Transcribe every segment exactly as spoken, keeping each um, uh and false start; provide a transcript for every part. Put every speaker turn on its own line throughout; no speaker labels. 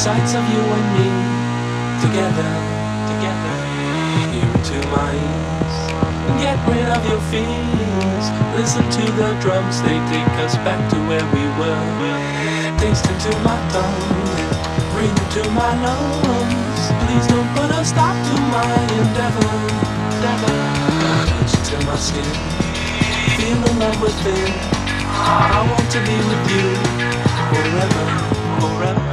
sights of you and me together, together. Here into my ears, get rid of your fears. Listen to the drums, they take us back to where we were. Taste into my tongue, breathe into my lungs. Please don't put a stop to my endeavor, endeavor. Touch to my skin, feel the love within. I want to be with you forever, forever.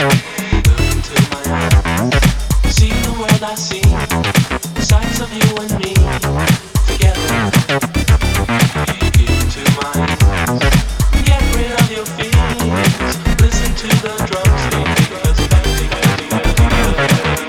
I see sights of you and